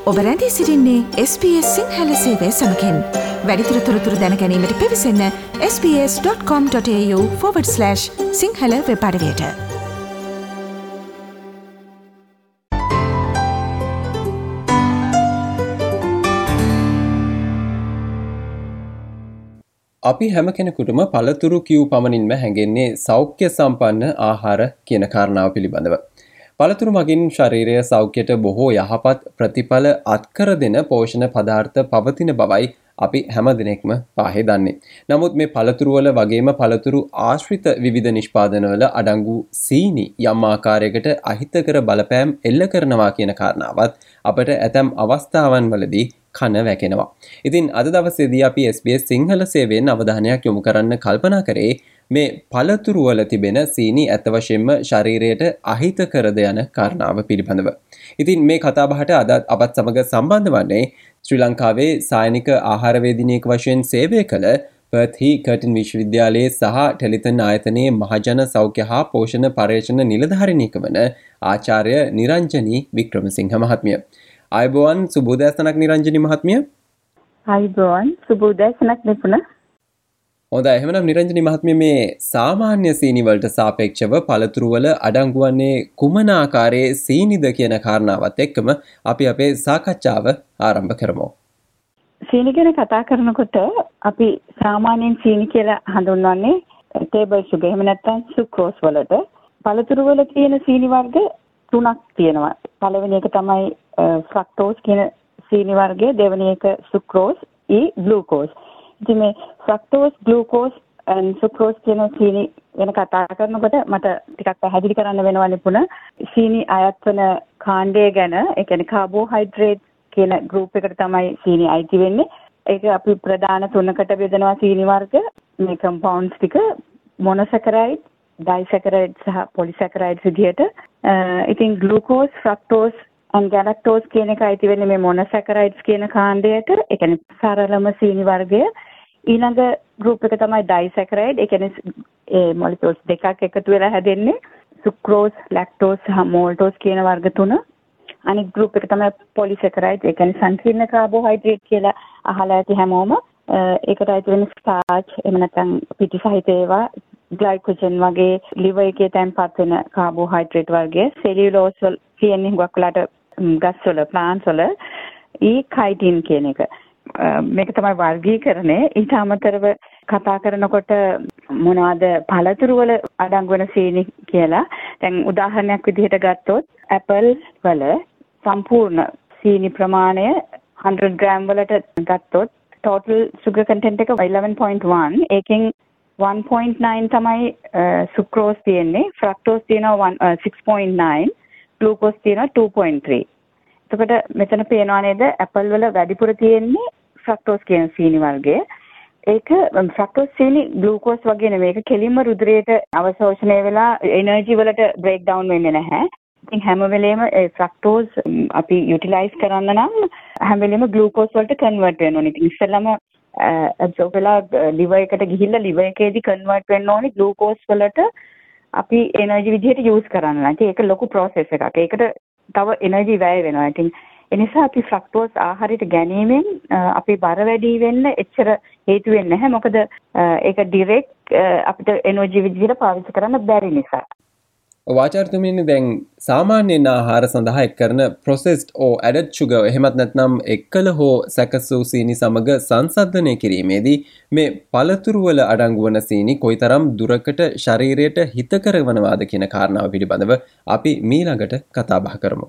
ඔබ රැඳී සිටින්නේ SBS සිංහල සේවය සමගින්. වැඩිදුර තොරතුරු දැන ගැනීමට පිවිසන්න sbs.com.au/සිංහල වෙබ් අඩවියට. අපි හැම කෙනෙකුටම පළතුරු කියූ පමණින්ම හැඟෙන්නේ සෞඛ්‍ය සම්පන්න ආහාර කියන කාරණාව පිළිබඳව. පළතුරු මගින් ශරීරය සෞඛ්‍යයට බොහෝ යහපත් ප්‍රතිඵල අත්කර දෙන පෝෂණ පදාර්ථ පවතින බවයි අපි හැම දිනෙකම පාහේ දන්නේ. නමුත් මේ පළතුරුවල වගේම පළතුරු ආශ්‍රිත විවිධ නිෂ්පාදනවල අඩංගු සීනි යම් ආකාරයකට අහිතකර බලපෑම් එල්ල කරනවා කියන කාරණාවත් අපට ඇතැම් අවස්ථාවන් වලදී කන වැකෙනවා. ඉතින් අද දවසේදී අපි SBS සිංහල සේවයෙන් අවධානයක් යොමු කරන්න කල්පනා කරේ මේ පළතුරු වල තිබෙන සීනි ඇත්ත වශයෙන්ම ශරීරයට අහිතකරද යන කාරණාව පිළිබඳව. ඉතින් මේ කතාබහට අද අපත් සමග සම්බන්ධ වන්නේ ශ්‍රී ලංකාවේ සායනික ආහාරවේදිනියෙක් වශයෙන් සේවය කළ පර්ත්හි කර්ටින් විශ්වවිද්‍යාලයේ සහ ටෙලිතන් ආයතනයේ මහජන සෞඛ්‍ය හා පෝෂණ පර්යේෂණ නිලධාරිණියක වන ආචාර්ය නිරංජනී වික්‍රමසිංහ මහත්මිය. අයබෝවන් සුබෝදෑසනක් නිරංජනී මහත්මිය. අයබෝවන් සුබෝදෑසනක් නිපුණ. හොඳයි, එහෙනම් නිරංජනී මහත්මිය මේ සාමාන්‍ය සීනි වලට සාපේක්ෂව පළතුරු වල අඩංගු වන්නේ කුමන ආකාරයේ සීනිද කියන කාරණාවත් එක්කම අපි අපේ සාකච්ඡාව ආරම්භ කරමු. සීනි ගැන කතා කරනකොට අපි සාමාන්‍යයෙන් සීනි කියලා හඳුන්වන්නේ ටේබල් සුගර් එහෙම නැත්නම් සුක්‍රෝස් වලට. පළතුරු වල තියෙන සීනි වර්ග තුනක් තියෙනවා. පළවෙනි එක තමයි ෆ්‍රක්ටෝස් කියන සීනි වර්ගය, දෙවෙනි එක සුක්‍රෝස්, ග්ලූකෝස්. ඉතින් මේ ෆ්‍රක්ටෝස්, ග්ලූකෝස් and සුක්‍රෝස් කියන සීනි ගැන කතා කරනකොට මට ටිකක් පැහැදිලි කරන්න වෙනවා නිපුණ. සීනි අයත් වන කාණ්ඩය ගැන, ඒ කියන්නේ කාබෝහයිඩ්‍රේට් කියන ගෲප් එකට තමයි සීනි අයිති වෙන්නේ. ඒක අපි ප්‍රධාන තුනකට බෙදනවා සීනි වර්ග. මේ කම්පවුන්ඩ්ස් ටික මොනොසැකරයිඩ්, ඩයිසැකරයිඩ් සහ පොලිසැකරයිඩ්ස් විදිහට. ඉතින් ග්ලූකෝස්, ෆ්‍රක්ටෝස් and galactose කියන එක අයිති වෙන්නේ මේ මොනොසැකරයිඩ්ස් කියන කාණ්ඩයට. ඒ කියන්නේ සරලම සීනි වර්ගය. ඊළඟ ගෲප් එක තමයි ඩයිසැකරයිඩ්. ඒ කියන්නේ ඒ මොලිකියුල්ස් දෙකක් එකතු වෙලා හැදෙන්නේ සුක්‍රෝස්, ලැක්ටෝස් සහ මෝල්ටෝස් කියන වර්ග තුන. අනිත් ගෲප් එක තමයි පොලිසැකරයිඩ්. ඒ කියන්නේ සංකීර්ණ කාබෝහයිඩ්‍රේට් කියලා අහලා ඇති හැමෝම. ඒකට අයිති වෙන්නේ ස්ටාර්ච්, එහෙම නැත්නම් පිටි සහිත ඒවා, ග්ලයිකෝජන් වගේ liver එකේ තැන්පත් වෙන කාබෝහයිඩ්‍රේට් වර්ගය. සෙලියුලෝස් වල කියන්නේ හුඟක් වෙලාට ගස් වල, ප්ලාන්ට්ස් වල කයිටින් කියන එක. මේක තමයි වර්ගීකරණය. ඊට අමතරව කතා කරනකොට මොනවද පළතුරු වල අඩංගු වෙන සීනි කියලා. දැන් උදාහරණයක් විදිහට ගත්තොත් ඇපල් වල සම්පූර්ණ සීනි ප්‍රමාණය 100 ග්‍රෑම් වලට ගත්තොත් total sugar content එක 11.1. ඒකෙන් 1.9 තමයි සුක්‍රෝස් තියෙන්නේ, ෆ්‍රක්ටෝස් තියෙනවා 6.9, ග්ලූකෝස් තියෙනවා 2.3. එතකොට මෙතන පේනවා නේද ඇපල් වල වැඩිපුර තියෙන්නේ ෆ්‍රක්ටෝස් කියන සීනි වර්ගය. ඒක ෆ්‍රක්ටෝස් සීනි ග්ලූකෝස් වගේ නෙමෙයි. ඒක කෙලින්ම රුධිරයට අවශෝෂණය වෙලා එනර්ජි වලට බ්‍රේක් ඩවුන් වෙන්නේ නැහැ. ඉතින් හැම වෙලේම ඒ ෆ්‍රක්ටෝස් අපි යුටිලයිස් කරන්න නම් හැම වෙලේම ග්ලූකෝස් වලට කන්වර්ට් වෙන්න ඕනේ. ඉතින් ඉස්සෙල්ලාම ඇබ්සෝබ් වෙලා liver එකට ගිහිල්ලා liver එකේදී කන්වර්ට් වෙන්න ඕනේ ග්ලූකෝස් වලට අපි එනර්ජි විදිහට යූස් කරන්න. ඉතින් ඒක ලොකු process එකක්. ඒකට තව එනර්ජි වැය වෙනවා. ඉතින් ඒ නිසා අපි ෆ්‍රක්ටෝස් ආහාරයට ගැනීමෙන් අපේ බර වැඩි වෙන්න එච්චර හේතු වෙන්නේ නැහැ. මොකද ඒක ඩිරෙක්ට් අපිට එනර්ජි විදිහට පාවිච්චි කරන්න බැරි නිසා. වාචාර්යතුමියනි, දැන් සාමාන්‍යයෙන් ආහාර සඳහා එක් කරන processed or added sugar එහෙමත් නැත්නම් එක්කල හෝ සැකසූ සීනි සමග සංසන්දනය කිරීමේදී මේ පළතුරු වල අඩංගු වන සීනි කොයිතරම් දුරකට ශරීරයට හිතකර වනවාද කියන කාරණාව පිළිබඳව අපි මීළඟට කතා බහ කරමු.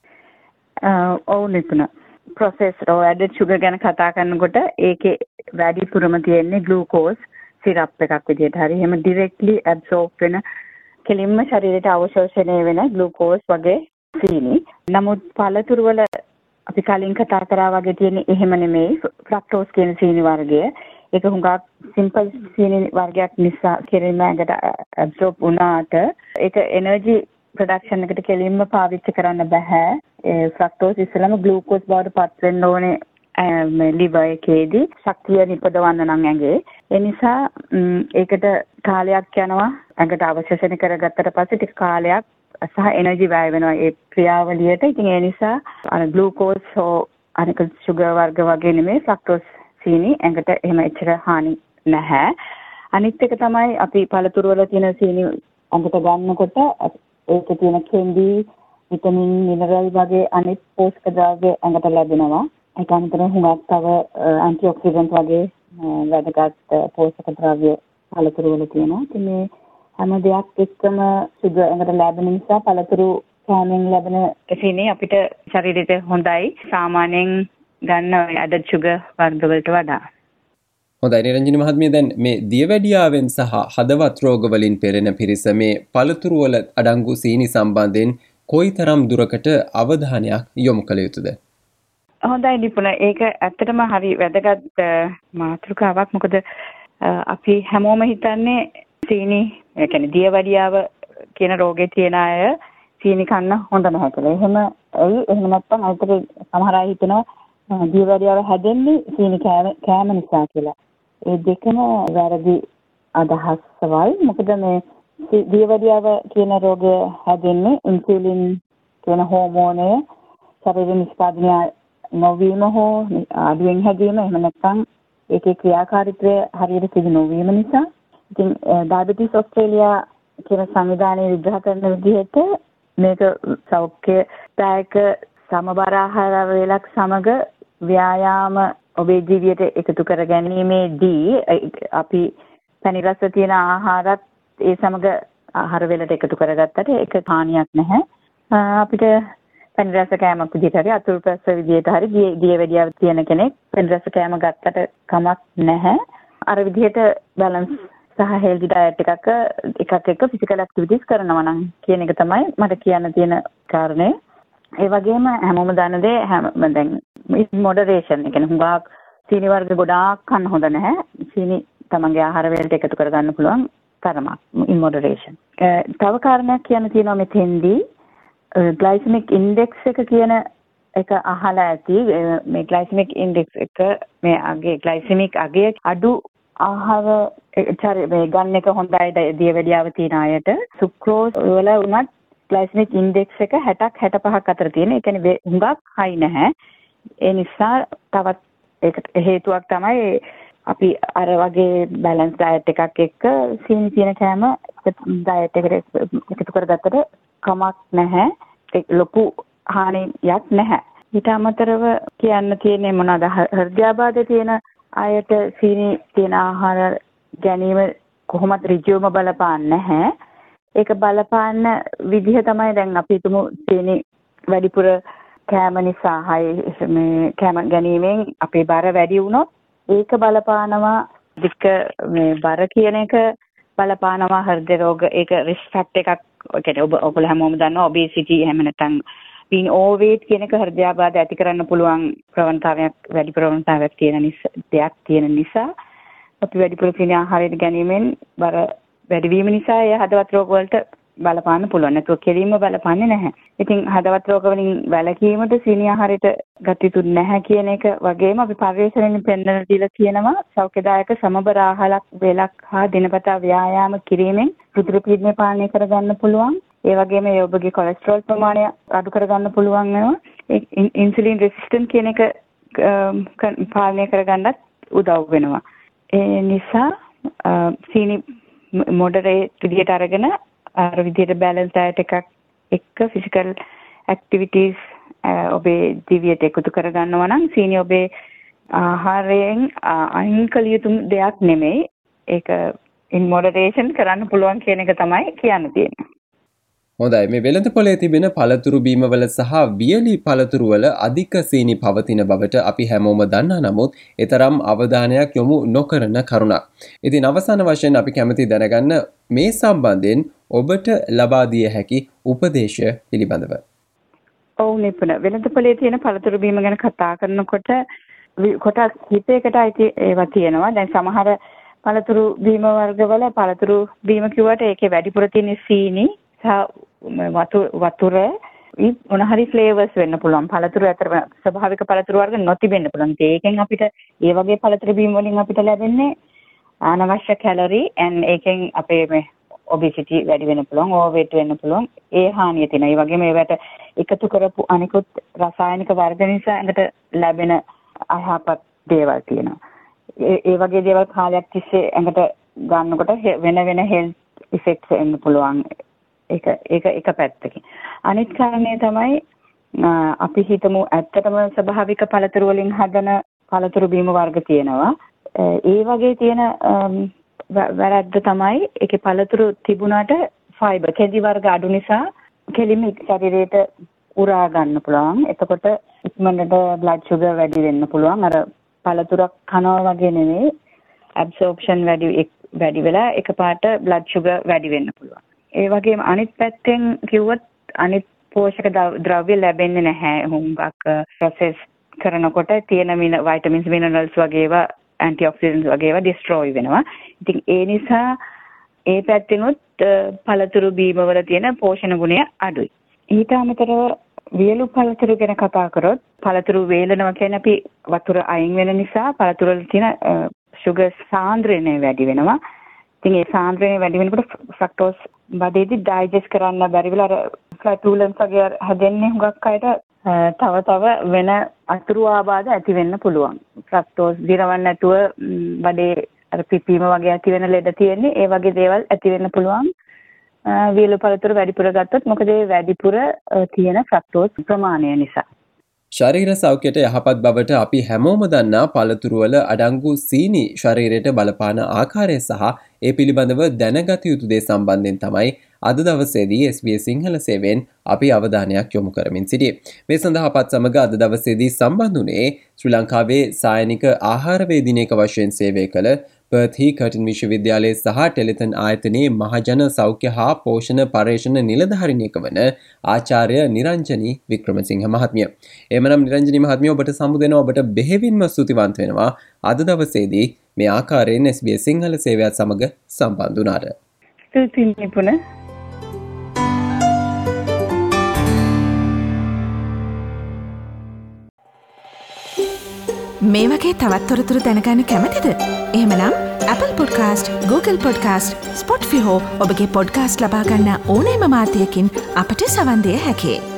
ඔව් නිපුණ. processed or added sugar ගැන කතා කරනකොට ඒකේ වැඩිපුරම තියෙන්නේ ග්ලූකෝස් සිරප් එකක් විදිහට. හරි එහෙම directly absorb වෙන කෙලින්ම ශරීරයට අවශෝෂණය වෙන ග්ලූකෝස් වගේ සීනි. නමුත් පළතුරු වල අපි කලින් කතා කරා වගේ තියෙන එහෙම නෙමෙයි ෆ්‍රක්ටෝස් කියන සීනි වර්ගය. ඒක හුඟක් සිම්පල් සීනි වර්ගයක් නිසා කෙලින්ම ඇඟට ඇබ්සෝබ් වුණාට ඒක එනර්ජි ප්‍රොඩක්ෂන් එකට කෙලින්ම පාවිච්චි කරන්න බෑ. ඒ ෆ්‍රක්ටෝස් ඉස්සෙල්ලාම ග්ලූකෝස් බවට පත් වෙන්න ඕනේ මේ liver එකේදී ශක්තිය නිපදවන්න නම් ඇඟේ. ඒ නිසා ඒකට කාලයක් යනවා. ඇඟට අවශ්‍යසන කරගත්තට පස්සේ ටික කාලයක් සහ එනර්ජි වැය වෙනවා ඒ ක්‍රියාවලියට. ඉතින් ඒ නිසා අර ග්ලූකෝස් හෝ අනික සුගර් වර්ග වගේ නෙමෙයි ෆ්‍රක්ටෝස් සීනි ඇඟට එහෙම එච්චර හානි නැහැ. අනිත් එක තමයි අපි පළතුරු වල තියෙන සීනි ඇඟට ගන්නකොට ඒකේ තියෙන කෙන්ඩි, විටමින්, මිනරල් වගේ අනිත් පෝෂක ද්‍රව්‍ය ඇඟට ලැබෙනවා. ඒක අතරේ හුඟක් තව ඇන්ටිඔක්සිඩන්ට් වගේ වැදගත් පෝෂක ද්‍රව්‍ය පළතුරු වල තියෙනවා. ඉතින් මේ හැම දෙයක් එක්කම සුගර් ඇඟට ලැබෙන නිසා පළතුරු කෑමෙන් ලැබෙන සීනි අපිට ශරීරයට හොඳයි සාමාන්‍යයෙන් ගන්න ඇඩඩ් සුගර් වර්ග වලට වඩා. හොඳයි නිරංජනි මහත්මිය, දැන් මේ දියවැඩියාවෙන් සහ හදවත් රෝග වලින් පෙළෙන පිරිස මේ පළතුරු වල අඩංගු සීනි සම්බන්ධයෙන් කොයිතරම් දුරකට අවධානයක් යොමු කළ යුතුද? හොඳයි නිපුණ. ඒක ඇත්තටම හරි වැදගත් මාතෘකාවක්. මොකද අපි හැමෝම හිතන්නේ සීනි, ඒ කියන්නේ දියවැඩියාව කියන රෝගේ තියෙන අය සීනි කන්න හොඳ නැහැ කියලා. එහෙම නැත්නම් අයිතර සමහර අය හිතනවා දියවැඩියාව හැදෙන්නේ සීනි කෑම නිසා කියලා. ඒ දෙකම වැරදි අදහස්වයි. මොකද මේ දියවැඩියාව කියන රෝගය හැදෙන්නේ ඉන්සුලින් කියන හෝමෝනය ශරීර නිෂ්පාදනය නොවීම හෝ අඩුවෙන් හැදීම, එහෙම නැත්නම් ඒකේ ක්‍රියාකාරීත්වය හරියට සිදු නොවීම නිසා. ඉතින් ඩයබටිස් ඔස්ට්‍රේලියා කියන සංවිධානයේ විග්‍රහ කරන විදිහට මේක සෞඛ්‍යදායක සමබර ආහාර වේලක් සමග ව්‍යායාම ඔබේ ජීවිතයට එකතු කර ගැනීමේදී අපි පැණි රස තියෙන ආහාරත් ඒ සමග ආහාර වේලට එකතු කරගත්තට ඒක හානියක් නැහැ. අපිට පැණි රස කෑමක් විදිහට හරි අතුරුපස විදිහට හරි දියවැඩියාව තියෙන කෙනෙක් පැණි රස කෑම ගත්තට කමක් නැහැ. අර විදිහට බැලන්ස් සහ හෙල්දි ඩයට් එකක් එක්ක ෆිසිකල් ඇක්ටිවිටිස් කරනවා නම් කියන එක තමයි මට කියන්න තියෙන කාරණේ. ඒ වගේම හැමෝම දන්න දේ දැන් මොඩරේෂන්, ඒ කියන්නේ හුඟක් සීනි වර්ග ගොඩාක් කන්න හොඳ නැහැ. සීනි තමන්ගේ ආහාර වේලට එකතු කරගන්න පුළුවන් තරමක් ඉන් මොඩරේෂන්. තව කාරණයක් කියන්න තියෙනවා මෙතෙන්දී ග්ලයිසෙමික් ඉන්ඩෙක්ස් එක කියන එක අහලා ඇති. මේ ග්ලයිසෙමික් ඉන්ඩෙක්ස් එක මේ අගේ ග්ලයිසෙමික් අගේ අඩු ආහාර මේ ගන්න එක හොඳයි දියවැඩියාව තියෙන අයට. සුක්‍රෝස් වල උනත් ග්ලයිසෙමික් ඉන්ඩෙක්ස් එක 60ක් 65ක් අතර තියෙන. ඒ කියන්නේ හුඟක් හයි නැහැ. ඒ නිසා තවත් ඒකට හේතුවක් තමයි අපි අර වගේ බැලන්ස් ඩයට් එකක් එක්ක සීනි තියෙන කෑම ඩයට් එකට එකතු කරගත්තට කමක් නැහැ. ඒක ලොකු හානියක් නැහැ. ඊට අමතරව කියන්න තියෙන්නේ මොනවාද? හෘදයාබාධ තියෙන අයට සීනි තියෙන ආහාර ගැනීම කොහොමද ඍජුවම බලපාන්නේ නැහැ. ඒක බලපාන විදිහ තමයි දැන් අපි හිතමු සීනි වැඩිපුර කෑම නිසා මේ කෑම ගැනීමෙන් අපේ බර වැඩි වුණොත් ඒක බලපානවා මේ බර කියන එක බලපානවා හෘද රෝග. ඒක රිස්ක් ෆැක්ටර් එකක්. ඒ කියන්නේ ඔයගොල්ලෝ හැමෝම දන්නවා ඔබේසිටි එහෙම නැත්නම් being overweight කියන එක හෘදයාබාධ ඇති කරන්න පුළුවන් වැඩි ප්‍රවණතාවයක් දෙයක් තියෙන නිසා අපි වැඩිපුර සීනි ආහාරයට ගැනීමෙන් බර වැඩිවීම නිසා ඒ හදවත් රෝග වලට බලපාන්න පුළුවන්. නැතුව කෙලින්ම බලපාන්නේ නැහැ. ඉතින් හදවත් රෝග වලින් වැළකීමට සීනි ආහාරයට ගත යුතු නැහැ කියන එක වගේම අපි පරිශ්‍රණයෙන් පෙන්වන දීලා තියෙනවා සෞඛ්‍යදායක සමබර ආහාර වේලක් හා දිනපතා ව්‍යායාම කිරීමෙන් රුධිර පීඩනය පාලනය කරගන්න පුළුවන්. ඒ වගේම ඔබගේ කොලෙස්ටරෝල් ප්‍රමාණය අඩු කරගන්න පුළුවන් වෙනවා. ඉන්සුලින් රෙසිස්ටන්ට් කියන එක පාලනය කරගන්නත් උදව් වෙනවා. ඒ නිසා සීනි මොඩරේට් විදියට අරගෙන අර විදියට බැලන්ස් ඩයට් එකක් එක්ක ෆිසිකල් ඇක්ටිවිටීස් ඔබේ ජීවිතයට එකතු කරගන්නවා නම් සීනි ඔබේ ආහාරයෙන් අයින් කළ යුතු දෙයක් නෙමෙයි. ඒක ඉන් මොඩරේෂන් කරන්න පුළුවන් කියන එක තමයි කියන්න තියෙන්නේ. හොඳයි, මේ වෙළඳ පොලේ තිබෙන පළතුරු බීමවල සහ වියලි පළතුරු වල අධික සීනි පවතින බවට අපි හැමෝම දන්නා. නමුත් ඒතරම් අවධානයක් යොමු නොකරන කරුණක්. ඉතින් අවසාන වශයෙන් අපි කැමති දැනගන්න මේ සම්බන්ධයෙන් ඔබට ලබා දිය හැකි උපදේශ පිළිබඳව. ඔව් නිපුණ. වෙළඳ පොලේ තියෙන පළතුරු බීම ගැන කතා කරනකොට කොටස් හිතේකට අයිති ඒවා තියෙනවා. දැන් සමහර පළතුරු බීම වර්ගවල පළතුරු බීම කිව්වට ඒකේ වැඩිපුර තියෙන සීනි වතුර මොන හරි ෆ්ලේවර්ස් වෙන්න පුළුවන්. පළතුරු අතර ස්වභාවික පළතුරු වර්ග නොතිබෙන්න පුළුවන්. ඒකෙන් අපිට ඒ වගේ පළතුරු බීම වලින් අපිට ලැබෙන්නේ අනවශ්‍ය කැලරි and ඒකෙන් අපේ මේ obesity වැඩි වෙන්න පුළුවන්, overweight වෙන්න පුළුවන්. ඒ හානිය තියෙනවා. ඒ වගේම ඒවට එකතු කරපු අනිකුත් රසායනික වර්ග නිසා ඇඟට ලැබෙන අයහපත් දේවල් තියෙනවා. ඒ වගේ දේවල් කාලයක් තිස්සේ ඇඟට ගන්නකොට වෙන health effects එන්න පුළුවන්. ඒක එක පැත්තකින්. අනිත් කාරණේ තමයි අපි හිතමු ඇත්තටම ස්වභාවික පළතුරු වලින් හදන පළතුරු බීම වර්ග තියෙනවා. ඒ වගේ තියෙන වැරද්ද තමයි ඒකේ පළතුරු තිබුණාට ෆයිබර් කෙඳි වර්ග අඩු නිසා කෙලින්ම ශරීරයට උරා ගන්න පුළුවන්. එතකොට ඉක්මනට බ්ලඩ් ෂුගර් වැඩි වෙන්න පුළුවන්. අර පළතුරක් කනවා වගේ නෙමෙයි ඇබ්සෝප්ෂන් වැඩි වෙලා එකපාරට බ්ලඩ් ෂුගර් වැඩි වෙන්න පුළුවන්. ඒ වගේම අනිත් පැත්තෙන් කිව්වොත් අනිත් පෝෂක ද්‍රව්‍ය ලැබෙන්නේ නැහැ. හුඟක් ප්‍රොසෙස් කරනකොට තියෙන වයිටමින්ස් මිනරල්ස් වගේ ඒවා ඇන්ටිऑක්සිඩන්ට්ස් වගේ ඒවා ඩිස්ට්‍රොයි වෙනවා. ඉතින් ඒ නිසා ඒ පැත්තෙනුත් පළතුරු බීම වල තියෙන පෝෂණ ගුණය අඩුයි. ඊට අමතරව වියලු පළතුරු ගැන කතා කරොත් පළතුරු වේලනවා කියන්නේ අපි වතුර අයින් වෙන නිසා පළතුරු වල තියෙන sugar සාන්ද්‍රණය වැඩි වෙනවා. ඉතින් ඒ සාන්ද්‍රණය වැඩි වෙනකොට ෆ්‍රක්ටෝස් බඩේදී ඩයිජෙස්ට් කරන්න බැරි වෙලා අර ෆ්ලැටුලන්ස් වගේ හැදෙන්නේ හුඟක් අයට තව වෙන අතුරු ආබාධ ඇති වෙන්න පුළුවන්. ෆ්‍රක්ටෝස් දිරවන්න නැතුව බඩේ අර පිපීම වගේ ඇති වෙන ලෙඩ තියෙන්නේ. ඒ වගේ දේවල් ඇති වෙන්න පුළුවන්. වියලු පළතුරු වැඩිපුර ගත්තොත් මොකද ඒ වැඩිපුර තියෙන ෆ්‍රක්ටෝස් ප්‍රමාණය නිසා. ශරීර සෞඛ්‍යයට යහපත් බවට අපි හැමෝම දන්නා පළතුරු වල අඩංගු සීනි ශරීරයට බලපාන ආකාරය සහ ඒ පිළිබඳව දැනගත යුතු දේ සම්බන්ධයෙන් තමයි අද දවසේදී SBS සිංහල සේවයෙන් අපි අවධානයක් යොමු කරමින් සිටියේ. මේ සඳහා අපත් සමග අද දවසේදී සම්බන්ධ වුණේ ශ්‍රී ලංකාවේ සායනික ආහාර වේදිනියක වශයෙන් සේවය කළ පර්ත් හී කර්ටින් විශ්වවිද්‍යාලයේ සහ ටෙලිතන් ආයතනයේ මහජන සෞඛ්‍ය හා පෝෂණ පර්යේෂණ නිලධාරිණියක වන ආචාර්ය නිරංජනී වික්‍රමසිංහ මහත්මිය. එමනම් නිරංජනී මහත්මිය ඔබට සමු දෙනවා. ඔබට බෙහෙවින්ම ස්තුතිවන්ත වෙනවා අද දවසේදී මේ ආකාරයෙන් SBS සිංහල සේවයත් සමග සම්බන්ධ වුණාට. ස්තුතියි නිපුණ. මේ වගේ තවත් තොරතුරු දැනගන්න කැමතිද? එහෙමනම් Apple Podcast, Google Podcast, Spotify හෝ ඔබගේ podcast ලබා ගන්න ඕනෑම මාධ්‍යයකින් අපට සවන් දෙන්න හැකියි.